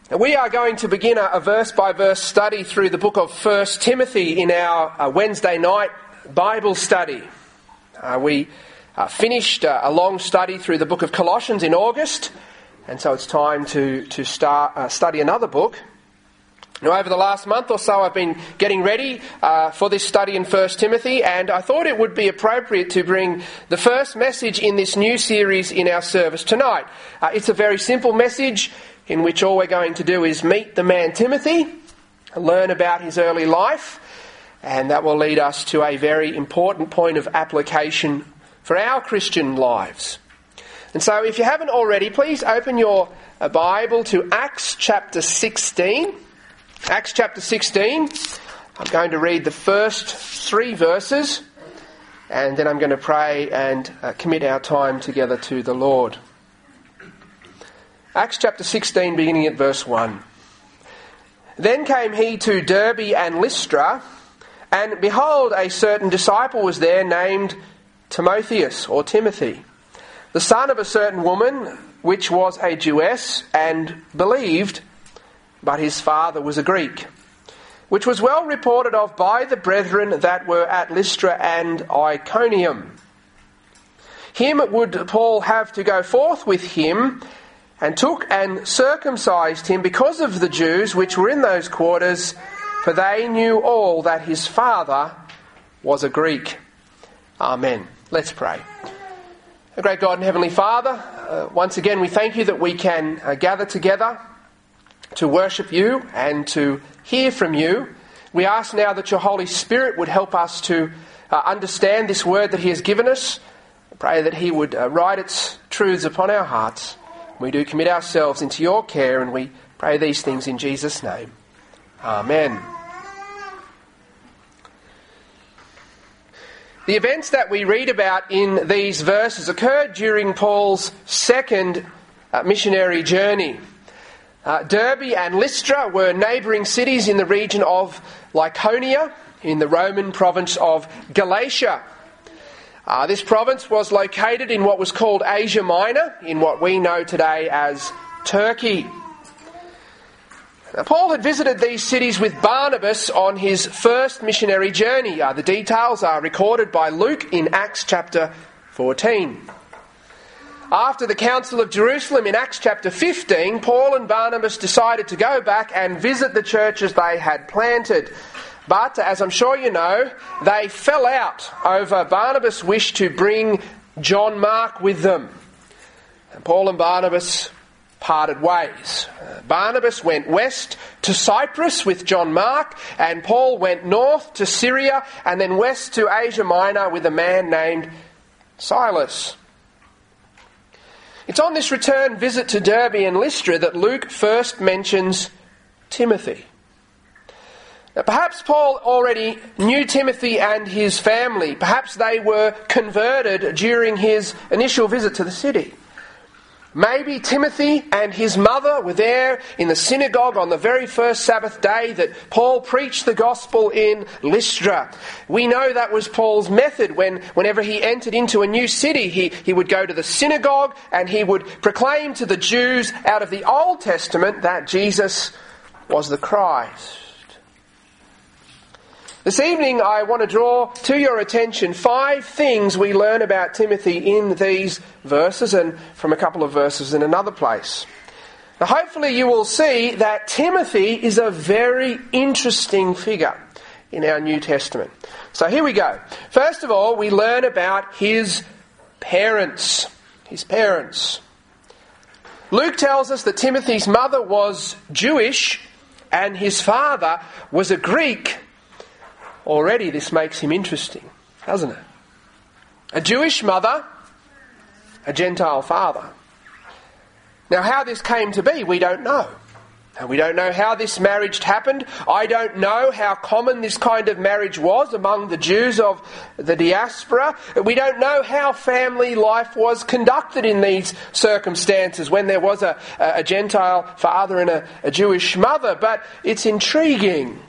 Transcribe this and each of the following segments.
We are going to begin a verse-by-verse study through the book of 1 Timothy in our Wednesday night Bible study. We finished a long study through the book of Colossians in August, and so it's time to start study another book. Now, over the last month or so, I've been getting ready for this study in 1 Timothy, and I thought it would be appropriate to bring the first message in this new series in our service tonight. It's a very simple message in which all we're going to do is meet the man Timothy, learn about his early life, and that will lead us to a very important point of application for our Christian lives. And so if you haven't already, please open your Bible to Acts chapter 16. Acts chapter 16. I'm going to read the first 3 verses, and then I'm going to pray and commit our time together to the Lord. Acts chapter 16, beginning at verse 1. Then came he to Derbe and Lystra, and behold, a certain disciple was there named Timotheus, or Timothy, the son of a certain woman, which was a Jewess, and believed, but his father was a Greek, which was well reported of by the brethren that were at Lystra and Iconium. Him would Paul have to go forth with him, and took and circumcised him because of the Jews which were in those quarters, for they knew all that his father was a Greek. Amen. Let's pray. Our great God and Heavenly Father, once again we thank you that we can gather together to worship you and to hear from you. We ask now that your Holy Spirit would help us to understand this word that he has given us. I pray that he would write its truths upon our hearts. We do commit ourselves into your care, and we pray these things in Jesus' name. Amen. The events that we read about in these verses occurred during Paul's second missionary journey. Derbe and Lystra were neighbouring cities in the region of Lycaonia, in the Roman province of Galatia. This province was located in what was called Asia Minor, in what we know today as Turkey. Now, Paul had visited these cities with Barnabas on his first missionary journey. The details are recorded by Luke in Acts chapter 14. After the Council of Jerusalem in Acts chapter 15, Paul and Barnabas decided to go back and visit the churches they had planted. But, as I'm sure you know, they fell out over Barnabas' wish to bring John Mark with them. And Paul and Barnabas parted ways. Barnabas went west to Cyprus with John Mark, and Paul went north to Syria and then west to Asia Minor with a man named Silas. It's on this return visit to Derbe and Lystra that Luke first mentions Timothy. Now, perhaps Paul already knew Timothy and his family. Perhaps they were converted during his initial visit to the city. Maybe Timothy and his mother were there in the synagogue on the very first Sabbath day that Paul preached the gospel in Lystra. We know that was Paul's method. Whenever he entered into a new city, he would go to the synagogue and he would proclaim to the Jews out of the Old Testament that Jesus was the Christ. This evening I want to draw to your attention 5 things we learn about Timothy in these verses and from a couple of verses in another place. Now hopefully you will see that Timothy is a very interesting figure in our New Testament. So here we go. First of all, we learn about his parents. His parents. Luke tells us that Timothy's mother was Jewish and his father was a Greek. Already this makes him interesting, doesn't it? A Jewish mother, a Gentile father. Now how this came to be, we don't know. And we don't know how this marriage happened. I don't know how common this kind of marriage was among the Jews of the diaspora. We don't know how family life was conducted in these circumstances when there was a Gentile father and a Jewish mother. But it's intriguing.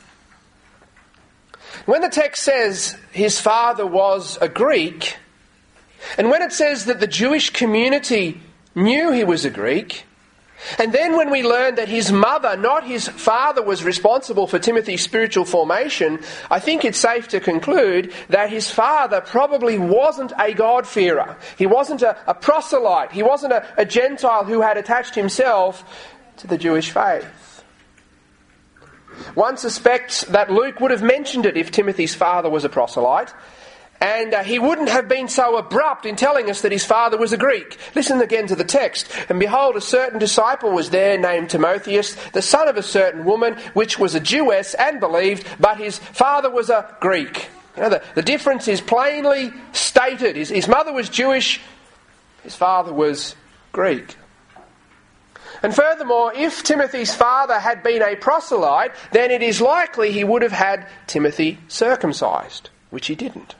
When the text says his father was a Greek, and when it says that the Jewish community knew he was a Greek, And then when we learn that his mother, not his father, was responsible for Timothy's spiritual formation, I think it's safe to conclude that his father probably wasn't a God-fearer. He wasn't a proselyte. He wasn't a Gentile who had attached himself to the Jewish faith. One suspects that Luke would have mentioned it if Timothy's father was a proselyte. And he wouldn't have been so abrupt in telling us that his father was a Greek. Listen again to the text. And behold, a certain disciple was there named Timotheus, the son of a certain woman, which was a Jewess and believed, but his father was a Greek. You know, the difference is plainly stated. His mother was Jewish, his father was Greek. And furthermore, if Timothy's father had been a proselyte, then it is likely he would have had Timothy circumcised, which he didn't.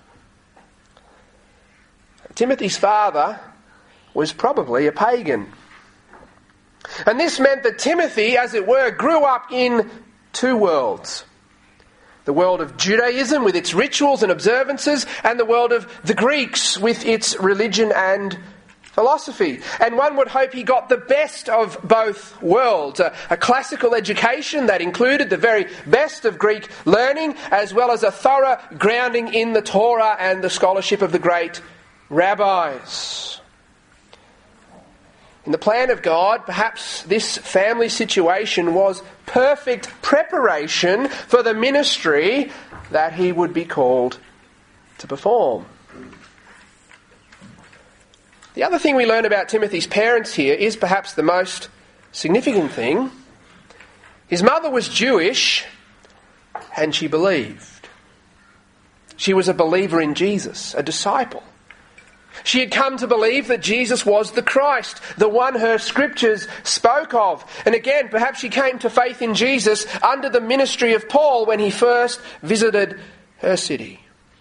Timothy's father was probably a pagan. And this meant that Timothy, as it were, grew up in two worlds. The world of Judaism with its rituals and observances, and the world of the Greeks with its religion and philosophy. And one would hope he got the best of both worlds. A classical education that included the very best of Greek learning, as well as a thorough grounding in the Torah and the scholarship of the great rabbis. In the plan of God, perhaps this family situation was perfect preparation for the ministry that he would be called to perform. The other thing we learn about Timothy's parents here is perhaps the most significant thing. His mother was Jewish and she believed. She was a believer in Jesus, a disciple. She had come to believe that Jesus was the Christ, the one her scriptures spoke of. And again, perhaps she came to faith in Jesus under the ministry of Paul when he first visited her city.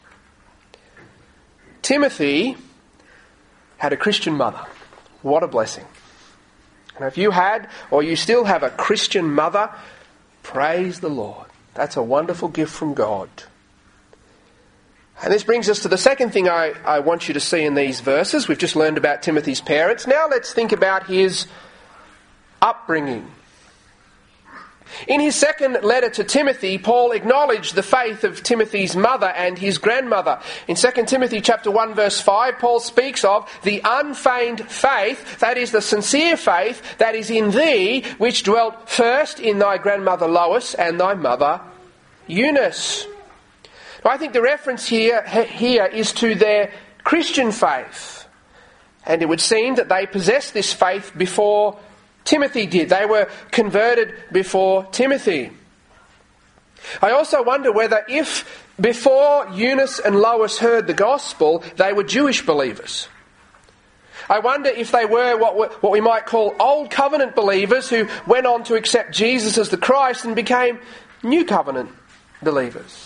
Timothy had a Christian mother. What a blessing. And if you had, or you still have a Christian mother, praise the Lord. That's a wonderful gift from God. And this brings us to the second thing I want you to see in these verses. We've just learned about Timothy's parents. Now let's think about his upbringing. In his second letter to Timothy, Paul acknowledged the faith of Timothy's mother and his grandmother. In 2 Timothy chapter 1 verse 5, Paul speaks of the unfeigned faith, that is the sincere faith that is in thee, which dwelt first in thy grandmother Lois and thy mother Eunice. I think the reference here is to their Christian faith. And it would seem that they possessed this faith before Timothy did. They were converted before Timothy. I also wonder whether if before Eunice and Lois heard the gospel, they were Jewish believers. I wonder if they were what we might call Old Covenant believers who went on to accept Jesus as the Christ and became New Covenant believers.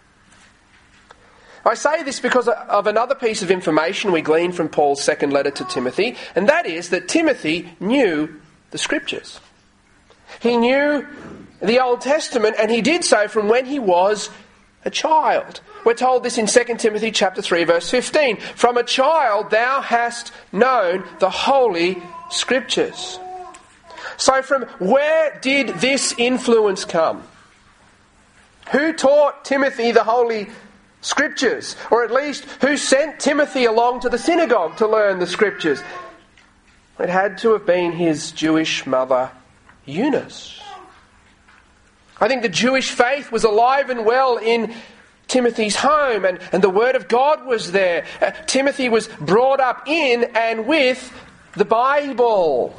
I say this because of another piece of information we glean from Paul's second letter to Timothy, and that is that Timothy knew the Scriptures. He knew the Old Testament, and he did so from when he was a child. We're told this in 2 Timothy chapter 3 verse 15. From a child thou hast known the Holy Scriptures. So from where did this influence come? Who taught Timothy the Holy Scriptures? Or at least, who sent Timothy along to the synagogue to learn the Scriptures? It had to have been his Jewish mother, Eunice. I think the Jewish faith was alive and well in Timothy's home, and the Word of God was there. Timothy was brought up in and with the Bible.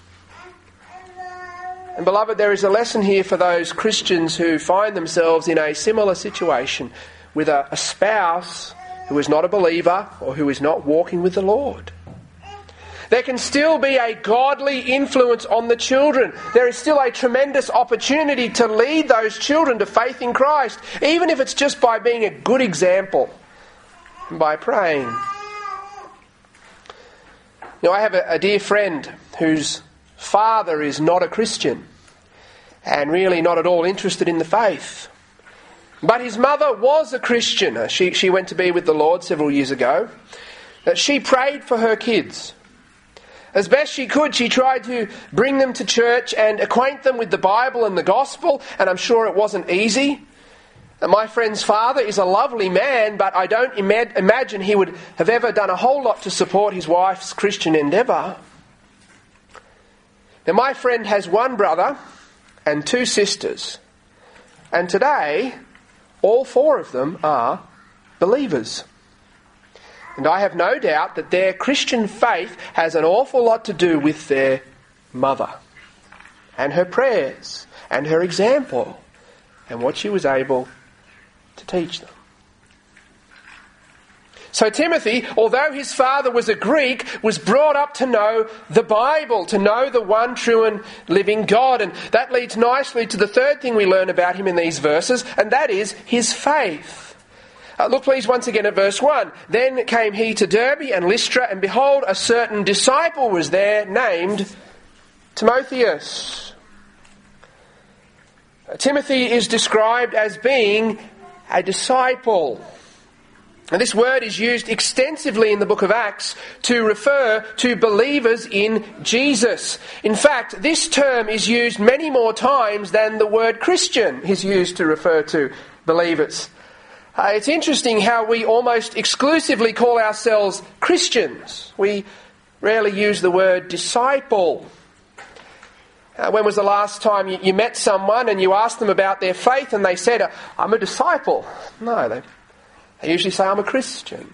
And beloved, there is a lesson here for those Christians who find themselves in a similar situation with a spouse who is not a believer or who is not walking with the Lord. There can still be a godly influence on the children. There is still a tremendous opportunity to lead those children to faith in Christ, even if it's just by being a good example and by praying. Now, I have a dear friend whose father is not a Christian and really not at all interested in the faith. But his mother was a Christian. She went to be with the Lord several years ago. She prayed for her kids. As best she could, she tried to bring them to church and acquaint them with the Bible and the gospel, and I'm sure it wasn't easy. And my friend's father is a lovely man, but I don't imagine he would have ever done a whole lot to support his wife's Christian endeavour. Now, my friend has one brother and two sisters, and today all four of them are believers. And I have no doubt that their Christian faith has an awful lot to do with their mother and her prayers and her example and what she was able to teach them. So Timothy, although his father was a Greek, was brought up to know the Bible, to know the one true and living God. And that leads nicely to the third thing we learn about him in these verses, and that is his faith. Look please once again at verse 1. Then came he to Derbe and Lystra, and behold, a certain disciple was there named Timotheus. Timothy is described as being a disciple. And this word is used extensively in the book of Acts to refer to believers in Jesus. In fact, this term is used many more times than the word Christian is used to refer to believers. It's interesting how we almost exclusively call ourselves Christians. We rarely use the word disciple. When was the last time you met someone and you asked them about their faith and they said, I'm a disciple? No, they usually say, I'm a Christian.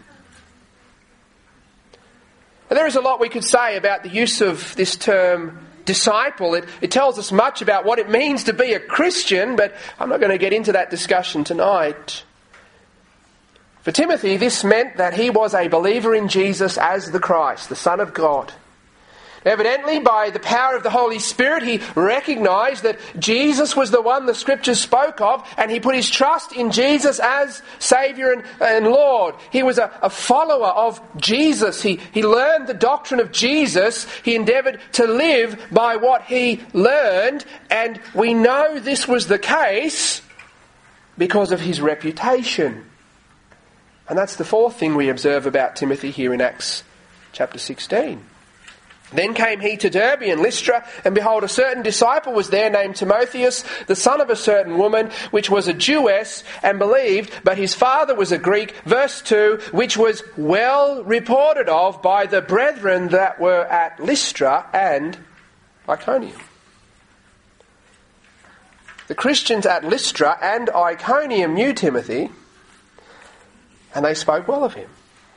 And there is a lot we could say about the use of this term disciple. It tells us much about what it means to be a Christian, but I'm not going to get into that discussion tonight. For Timothy, this meant that he was a believer in Jesus as the Christ, the Son of God. Evidently, by the power of the Holy Spirit, he recognised that Jesus was the one the Scriptures spoke of, and he put his trust in Jesus as Saviour and Lord. He was a follower of Jesus. He learned the doctrine of Jesus. He endeavoured to live by what he learned, and we know this was the case because of his reputation. And that's the fourth thing we observe about Timothy here in Acts chapter 16. Then came he to Derbe and Lystra, and behold, a certain disciple was there named Timotheus, the son of a certain woman, which was a Jewess, and believed, but his father was a Greek. Verse 2, which was well reported of by the brethren that were at Lystra and Iconium. The Christians at Lystra and Iconium knew Timothy, and they spoke well of him.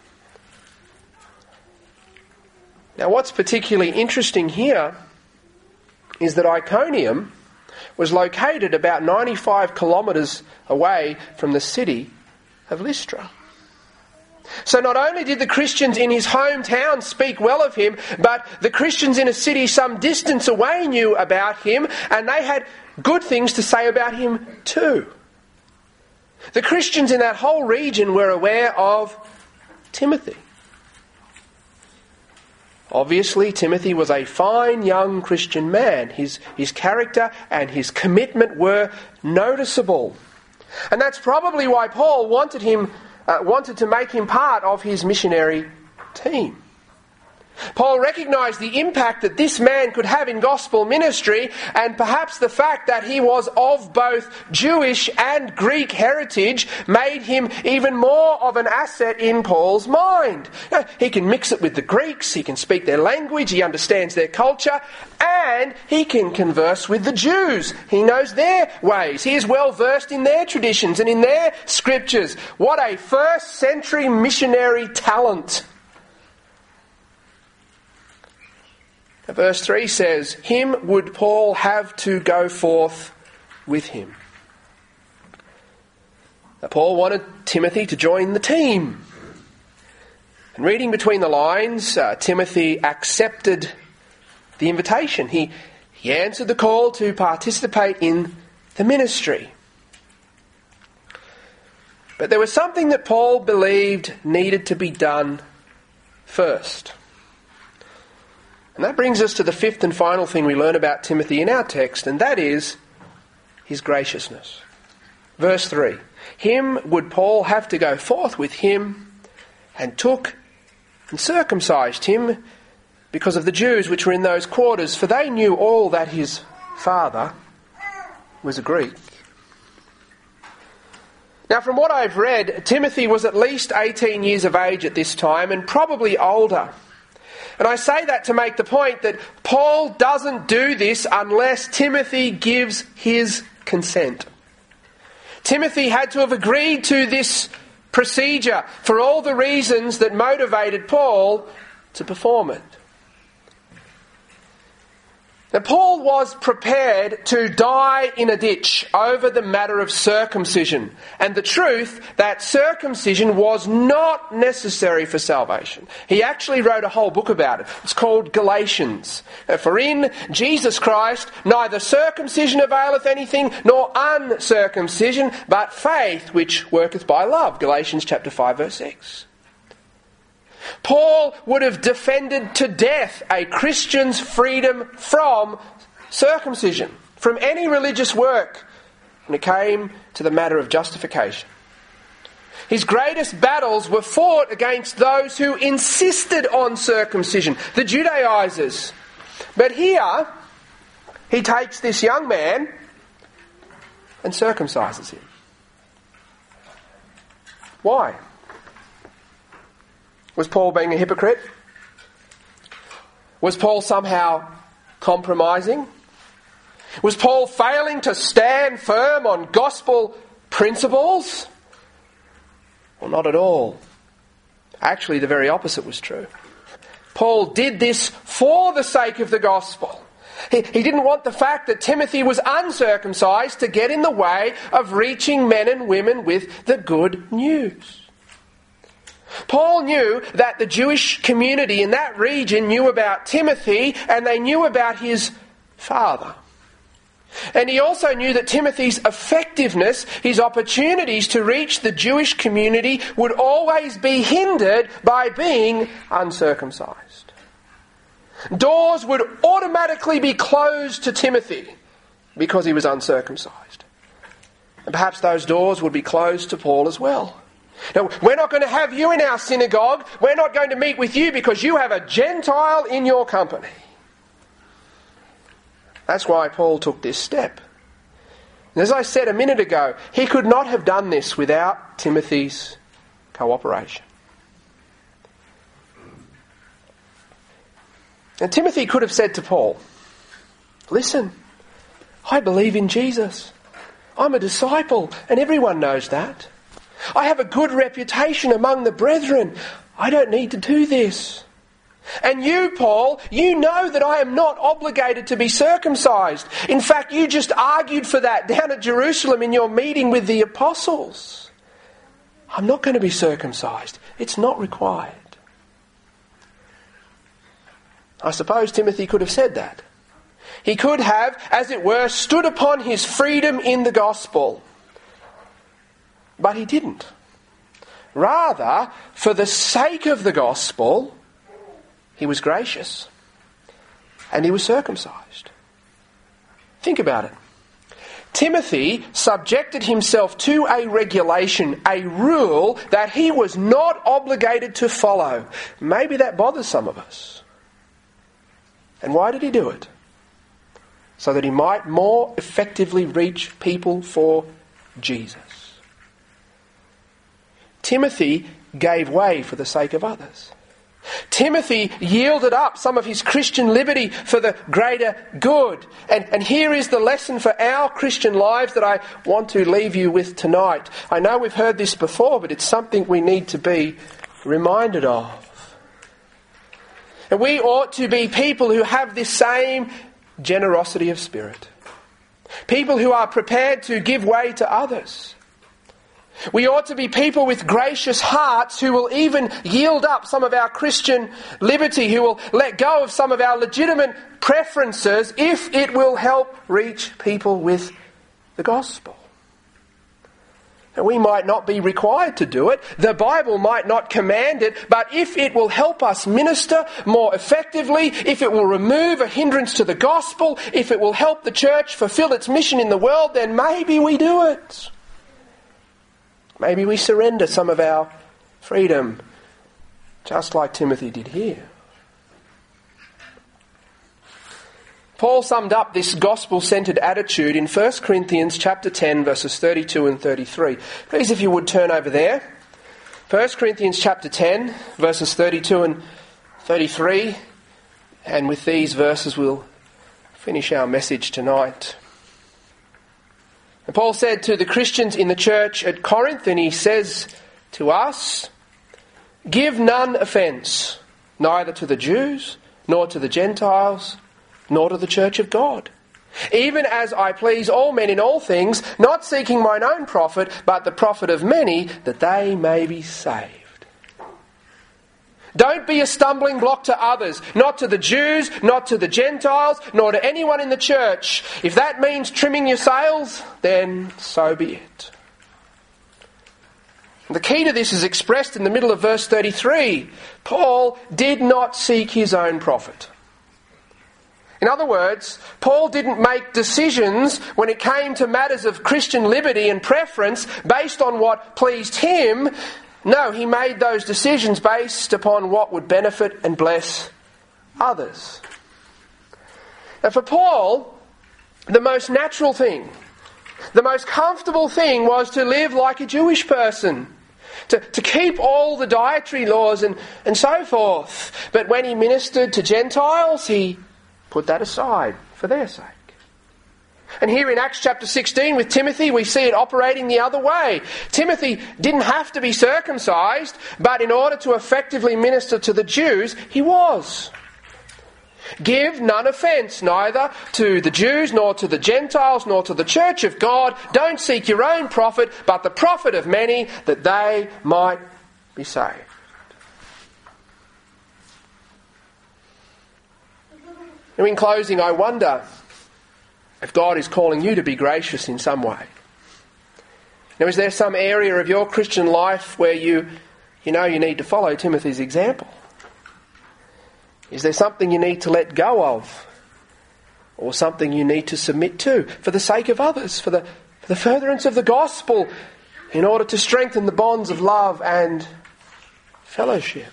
Now, what's particularly interesting here is that Iconium was located about 95 kilometres away from the city of Lystra. So not only did the Christians in his hometown speak well of him, but the Christians in a city some distance away knew about him, and they had good things to say about him too. The Christians in that whole region were aware of Timothy. Obviously, Timothy was a fine young Christian man. His character and his commitment were noticeable. And that's probably why Paul wanted to make him part of his missionary team. Paul recognised the impact that this man could have in gospel ministry, and perhaps the fact that he was of both Jewish and Greek heritage made him even more of an asset in Paul's mind. He can mix it with the Greeks, he can speak their language, he understands their culture, and he can converse with the Jews. He knows their ways. He is well versed in their traditions and in their scriptures. What a first century missionary talent! Verse 3 says, him would Paul have to go forth with him. Now, Paul wanted Timothy to join the team. And reading between the lines, Timothy accepted the invitation. He answered the call to participate in the ministry. But there was something that Paul believed needed to be done first. And that brings us to the fifth and final thing we learn about Timothy in our text, and that is his graciousness. Verse 3. Him would Paul have to go forth with him, and took and circumcised him because of the Jews which were in those quarters, for they knew all that his father was a Greek. Now, from what I've read, Timothy was at least 18 years of age at this time, and probably older. And I say that to make the point that Paul doesn't do this unless Timothy gives his consent. Timothy had to have agreed to this procedure for all the reasons that motivated Paul to perform it. Now, Paul was prepared to die in a ditch over the matter of circumcision and the truth that circumcision was not necessary for salvation. He actually wrote a whole book about it. It's called Galatians. For in Jesus Christ neither circumcision availeth anything nor uncircumcision, but faith which worketh by love. Galatians chapter 5 verse 6. Paul would have defended to death a Christian's freedom from circumcision, from any religious work, when it came to the matter of justification. His greatest battles were fought against those who insisted on circumcision, the Judaizers. But here, he takes this young man and circumcises him. Why? Was Paul being a hypocrite? Was Paul somehow compromising? Was Paul failing to stand firm on gospel principles? Well, not at all. Actually, the very opposite was true. Paul did this for the sake of the gospel. He didn't want the fact that Timothy was uncircumcised to get in the way of reaching men and women with the good news. Paul knew that the Jewish community in that region knew about Timothy and they knew about his father. And he also knew that Timothy's effectiveness, his opportunities to reach the Jewish community would always be hindered by being uncircumcised. Doors would automatically be closed to Timothy because he was uncircumcised. And perhaps those doors would be closed to Paul as well. Now, we're not going to have you in our synagogue. We're not going to meet with you because you have a Gentile in your company. That's why Paul took this step. And as I said a minute ago, he could not have done this without Timothy's cooperation. And Timothy could have said to Paul, listen, I believe in Jesus. I'm a disciple, and everyone knows that. I have a good reputation among the brethren. I don't need to do this. And you, Paul, you know that I am not obligated to be circumcised. In fact, you just argued for that down at Jerusalem in your meeting with the apostles. I'm not going to be circumcised. It's not required. I suppose Timothy could have said that. He could have, as it were, stood upon his freedom in the gospel. But he didn't. Rather, for the sake of the gospel, he was gracious. And he was circumcised. Think about it. Timothy subjected himself to a regulation, a rule that he was not obligated to follow. Maybe that bothers some of us. And why did he do it? So that he might more effectively reach people for Jesus. Timothy gave way for the sake of others. Timothy yielded up some of his Christian liberty for the greater good. And here is the lesson for our Christian lives that I want to leave you with tonight. I know we've heard this before, but it's something we need to be reminded of. And we ought to be people who have this same generosity of spirit. People who are prepared to give way to others. We ought to be people with gracious hearts who will even yield up some of our Christian liberty, who will let go of some of our legitimate preferences if it will help reach people with the gospel. And we might not be required to do it. The Bible might not command it, but if it will help us minister more effectively, if it will remove a hindrance to the gospel, if it will help the church fulfill its mission in the world, then maybe we do it. Maybe we surrender some of our freedom, just like Timothy did here. Paul summed up this gospel-centred attitude in 1 Corinthians chapter 10, verses 32 and 33. Please, if you would, turn over there. 1 Corinthians chapter 10, verses 32 and 33. And with these verses we'll finish our message tonight. And Paul said to the Christians in the church at Corinth, and he says to us, "Give none offence, neither to the Jews, nor to the Gentiles, nor to the church of God. Even as I please all men in all things, not seeking mine own profit, but the profit of many, that they may be saved." Don't be a stumbling block to others, not to the Jews, not to the Gentiles, nor to anyone in the church. If that means trimming your sails, then so be it. The key to this is expressed in the middle of verse 33. Paul did not seek his own profit. In other words, Paul didn't make decisions when it came to matters of Christian liberty and preference based on what pleased him. No, he made those decisions based upon what would benefit and bless others. Now for Paul, the most natural thing, the most comfortable thing was to live like a Jewish person. To keep all the dietary laws and so forth. But when he ministered to Gentiles, he put that aside for their sake. And here in Acts chapter 16 with Timothy, we see it operating the other way. Timothy didn't have to be circumcised, but in order to effectively minister to the Jews, he was. Give none offence, neither to the Jews, nor to the Gentiles, nor to the church of God. Don't seek your own profit, but the profit of many, that they might be saved. Now in closing, I wonder if God is calling you to be gracious in some way. Now, is there some area of your Christian life where you need to follow Timothy's example? Is there something you need to let go of? Or something you need to submit to for the sake of others, for the furtherance of the gospel, in order to strengthen the bonds of love and fellowship?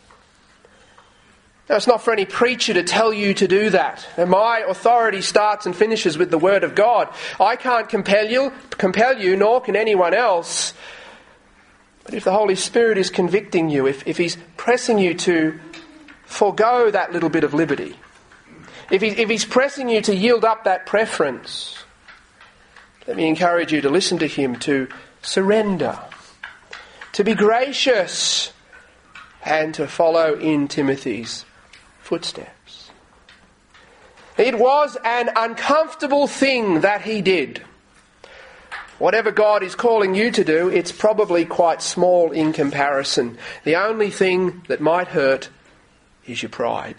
Now, it's not for any preacher to tell you to do that. And my authority starts and finishes with the Word of God. I can't compel you, nor can anyone else. But if the Holy Spirit is convicting you, if He's pressing you to forego that little bit of liberty, if He's pressing you to yield up that preference, let me encourage you to listen to Him, to surrender, to be gracious, and to follow in Timothy's footsteps. It was an uncomfortable thing that he did. Whatever God is calling you to do, it's probably quite small in comparison. The only thing that might hurt is your pride.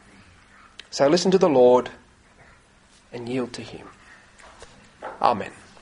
So listen to the Lord and yield to Him. Amen.